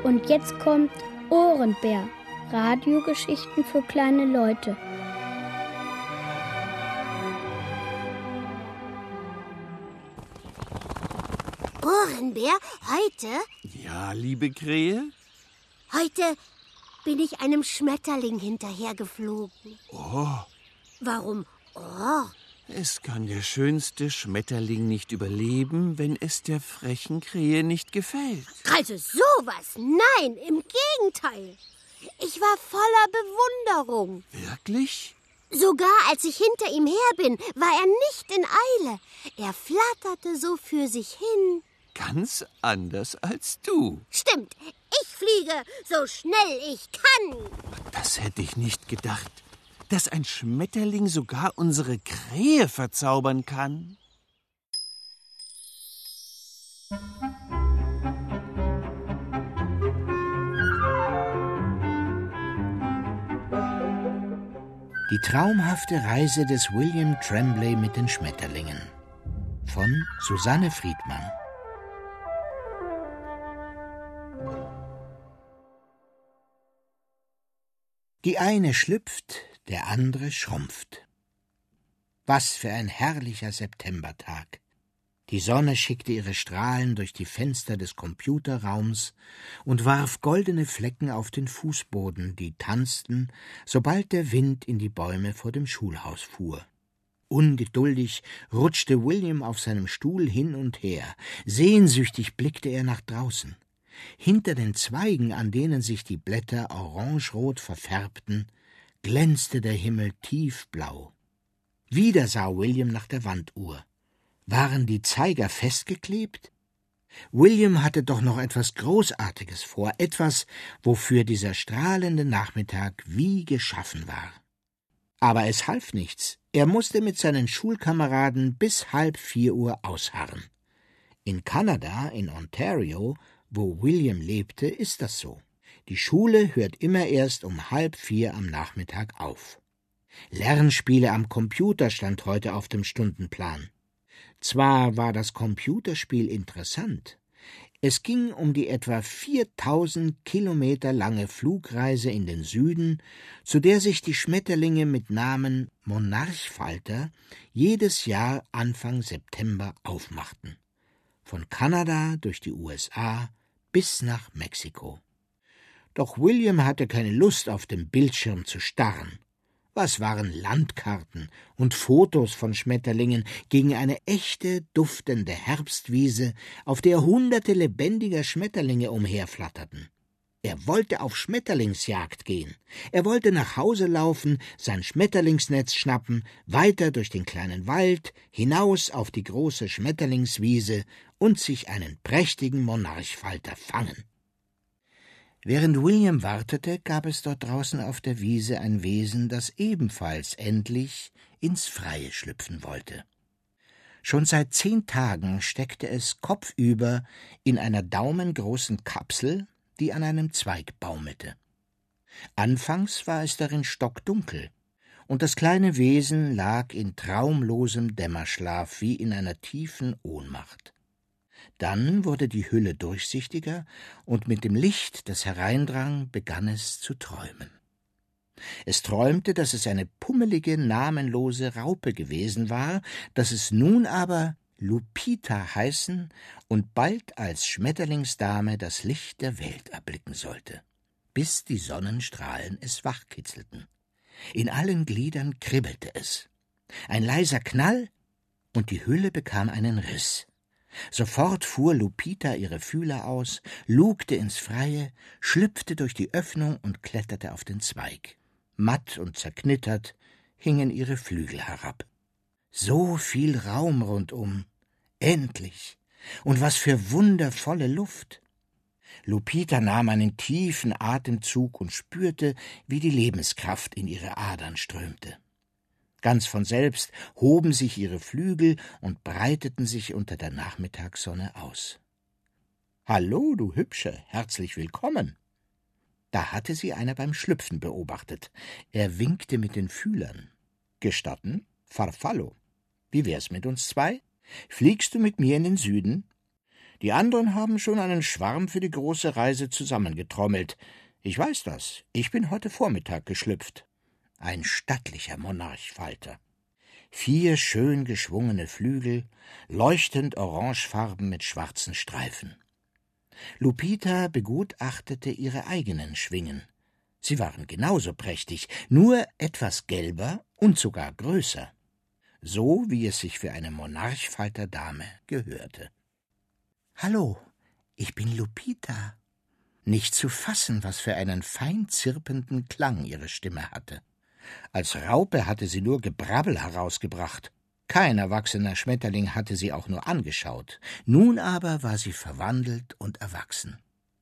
Und jetzt kommt Ohrenbär. Radiogeschichten für kleine Leute. Ohrenbär, heute? Ja, liebe Krähe? Heute bin ich einem Schmetterling hinterhergeflogen. Oh, Warum? Oh, es kann der schönste Schmetterling nicht überleben, wenn es der frechen Krähe nicht gefällt. also sowas. Nein, im Gegenteil. Ich war voller Bewunderung. Wirklich? Sogar als ich hinter ihm her bin, war er nicht in Eile. Er flatterte so für sich hin. Ganz anders als du. Stimmt, ich fliege so schnell ich kann. Das hätte ich nicht gedacht, dass ein Schmetterling sogar unsere Krähe verzaubern kann. Die traumhafte Reise des William Tremblay mit den Schmetterlingen von Susanne Friedmann. Die eine schlüpft, der andere schrumpft. Was für ein herrlicher Septembertag. Die Sonne schickte ihre Strahlen durch die Fenster des Computerraums und warf goldene Flecken auf den Fußboden, die tanzten, sobald der Wind in die Bäume vor dem Schulhaus fuhr. Ungeduldig rutschte William auf seinem Stuhl hin und her. Sehnsüchtig blickte er nach draußen. Hinter den Zweigen, an denen sich die Blätter orangerot verfärbten, glänzte der Himmel tiefblau. Wieder sah William nach der Wanduhr. Waren die Zeiger festgeklebt? William hatte doch noch etwas Großartiges vor, etwas, wofür dieser strahlende Nachmittag wie geschaffen war. Aber es half nichts. Er musste mit seinen Schulkameraden bis 3:30 ausharren. In Kanada, in Ontario, wo William lebte, ist das so. Die Schule hört immer erst um 3:30 am Nachmittag auf. Lernspiele am Computer stand heute auf dem Stundenplan. Zwar war das Computerspiel interessant. Es ging um die etwa 4000 Kilometer lange Flugreise in den Süden, zu der sich die Schmetterlinge mit Namen Monarchfalter jedes Jahr Anfang September aufmachten. Von Kanada durch die USA bis nach Mexiko. Doch William hatte keine Lust, auf dem Bildschirm zu starren. Was waren Landkarten und Fotos von Schmetterlingen gegen eine echte, duftende Herbstwiese, auf der Hunderte lebendiger Schmetterlinge umherflatterten? Er wollte auf Schmetterlingsjagd gehen. Er wollte nach Hause laufen, sein Schmetterlingsnetz schnappen, weiter durch den kleinen Wald, hinaus auf die große Schmetterlingswiese und sich einen prächtigen Monarchfalter fangen. Während William wartete, gab es dort draußen auf der Wiese ein Wesen, das ebenfalls endlich ins Freie schlüpfen wollte. Schon seit 10 Tagen steckte es kopfüber in einer daumengroßen Kapsel, die an einem Zweig baumelte. Anfangs war es darin stockdunkel, und das kleine Wesen lag in traumlosem Dämmerschlaf wie in einer tiefen Ohnmacht. Dann wurde die Hülle durchsichtiger, und mit dem Licht, das hereindrang, begann es zu träumen. Es träumte, dass es eine pummelige, namenlose Raupe gewesen war, dass es nun aber Lupita heißen und bald als Schmetterlingsdame das Licht der Welt erblicken sollte, bis die Sonnenstrahlen es wachkitzelten. In allen Gliedern kribbelte es. Ein leiser Knall, und die Hülle bekam einen Riss. Sofort fuhr Lupita ihre Fühler aus, lugte ins Freie, schlüpfte durch die Öffnung und kletterte auf den Zweig. Matt und zerknittert hingen ihre Flügel herab. So viel Raum rundum. Endlich. Und was für wundervolle Luft. Lupita nahm einen tiefen Atemzug und spürte, wie die Lebenskraft in ihre Adern strömte. Ganz von selbst hoben sich ihre Flügel und breiteten sich unter der Nachmittagssonne aus. »Hallo, du Hübsche, herzlich willkommen!« Da hatte sie einer beim Schlüpfen beobachtet. Er winkte mit den Fühlern. »Gestatten? Farfallo. Wie wär's mit uns 2? Fliegst du mit mir in den Süden?« Die anderen haben schon einen Schwarm für die große Reise zusammengetrommelt. Ich weiß das. Ich bin heute Vormittag geschlüpft. Ein stattlicher Monarchfalter. 4 schön geschwungene Flügel, leuchtend orangefarben mit schwarzen Streifen. Lupita begutachtete ihre eigenen Schwingen. Sie waren genauso prächtig, nur etwas gelber und sogar größer. So, wie es sich für eine Monarchfalterdame gehörte. »Hallo, ich bin Lupita.« Nicht zu fassen, was für einen fein zirpenden Klang ihre Stimme hatte. Als Raupe hatte sie nur Gebrabbel herausgebracht. Kein erwachsener Schmetterling hatte sie auch nur angeschaut. Nun aber war sie verwandelt und erwachsen.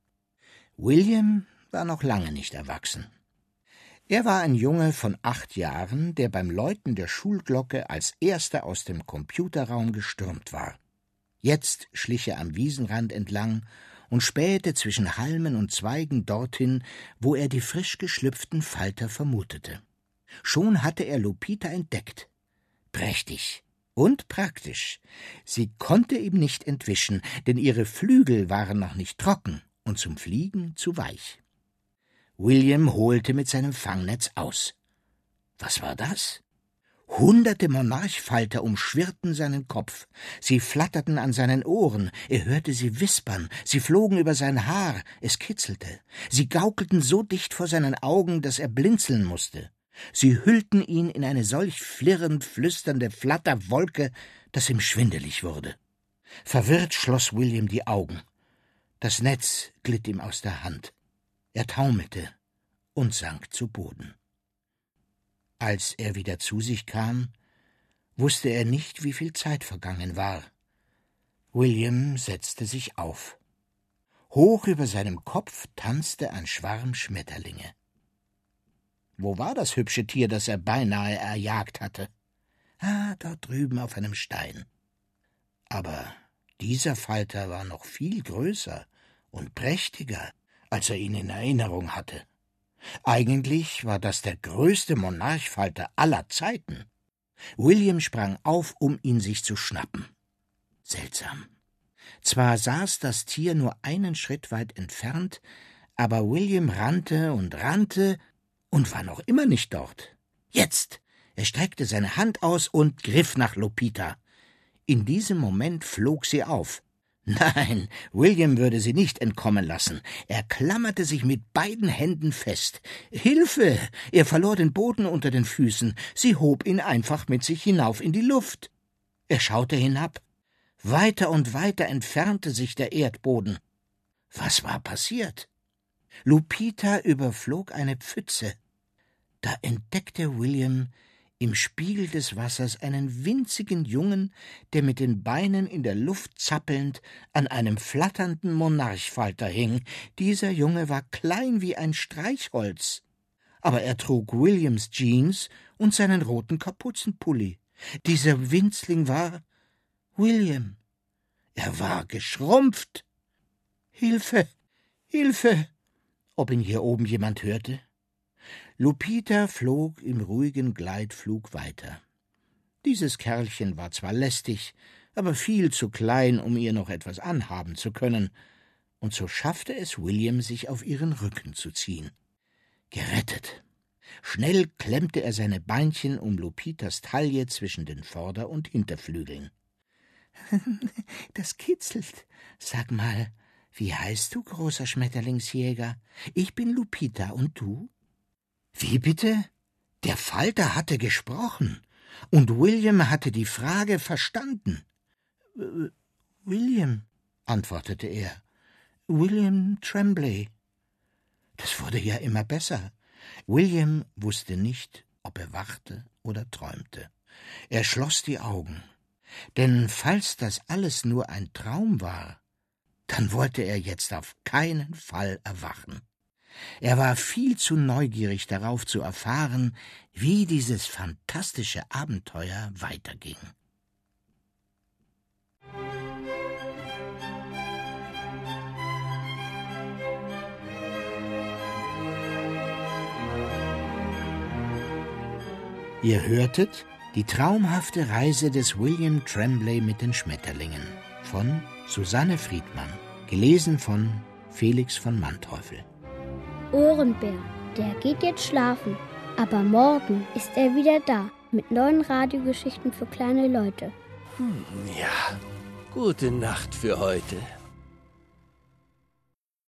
William war noch lange nicht erwachsen. Er war ein Junge von 8 Jahren, der beim Läuten der Schulglocke als erster aus dem Computerraum gestürmt war. Jetzt schlich er am Wiesenrand entlang und spähte zwischen Halmen und Zweigen dorthin, wo er die frisch geschlüpften Falter vermutete. Schon hatte er Lupita entdeckt. Prächtig und praktisch. Sie konnte ihm nicht entwischen, denn ihre Flügel waren noch nicht trocken und zum Fliegen zu weich. William holte mit seinem Fangnetz aus. Was war das? Hunderte Monarchfalter umschwirrten seinen Kopf. Sie flatterten an seinen Ohren. Er hörte sie wispern. Sie flogen über sein Haar. Es kitzelte. Sie gaukelten so dicht vor seinen Augen, dass er blinzeln musste. Sie hüllten ihn in eine solch flirrend flüsternde Flatterwolke, dass ihm schwindelig wurde. Verwirrt schloss William die Augen. Das Netz glitt ihm aus der Hand. Er taumelte und sank zu Boden. Als er wieder zu sich kam, wusste er nicht, wie viel Zeit vergangen war. William setzte sich auf. Hoch über seinem Kopf tanzte ein Schwarm Schmetterlinge. Wo war das hübsche Tier, das er beinahe erjagt hatte? Dort drüben auf einem Stein. Aber dieser Falter war noch viel größer und prächtiger, als er ihn in Erinnerung hatte. Eigentlich war das der größte Monarchfalter aller Zeiten. William sprang auf, um ihn sich zu schnappen. Seltsam. Zwar saß das Tier nur einen Schritt weit entfernt, aber William rannte und war noch immer nicht dort. Jetzt! Er streckte seine Hand aus und griff nach Lupita. In diesem Moment flog sie auf. Nein, William würde sie nicht entkommen lassen. Er klammerte sich mit beiden Händen fest. Hilfe! Er verlor den Boden unter den Füßen. Sie hob ihn einfach mit sich hinauf in die Luft. Er schaute hinab. Weiter und weiter entfernte sich der Erdboden. Was war passiert? Lupita überflog eine Pfütze. Da entdeckte William im Spiegel des Wassers einen winzigen Jungen, der mit den Beinen in der Luft zappelnd an einem flatternden Monarchfalter hing. Dieser Junge war klein wie ein Streichholz, aber er trug Williams Jeans und seinen roten Kapuzenpulli. Dieser Winzling war William. Er war geschrumpft. »Hilfe! Hilfe!« Ob ihn hier oben jemand hörte? Lupita flog im ruhigen Gleitflug weiter. Dieses Kerlchen war zwar lästig, aber viel zu klein, um ihr noch etwas anhaben zu können, und so schaffte es William, sich auf ihren Rücken zu ziehen. Gerettet! Schnell klemmte er seine Beinchen um Lupitas Taille zwischen den Vorder- und Hinterflügeln. »Das kitzelt. Sag mal, wie heißt du, großer Schmetterlingsjäger? Ich bin Lupita, und du?« »Wie bitte?« Der Falter hatte gesprochen, und William hatte die Frage verstanden. »William«, antwortete er, »William Tremblay.« Das wurde ja immer besser. William wusste nicht, ob er wachte oder träumte. Er schloss die Augen, denn falls das alles nur ein Traum war, dann wollte er jetzt auf keinen Fall erwachen. Er war viel zu neugierig darauf zu erfahren, wie dieses fantastische Abenteuer weiterging. Ihr hörtet die traumhafte Reise des William Tremblay mit den Schmetterlingen von Susanne Friedmann. Gelesen von Felix von Manteuffel. Ohrenbär, der geht jetzt schlafen. Aber morgen ist er wieder da mit neuen Radiogeschichten für kleine Leute. Ja, gute Nacht für heute.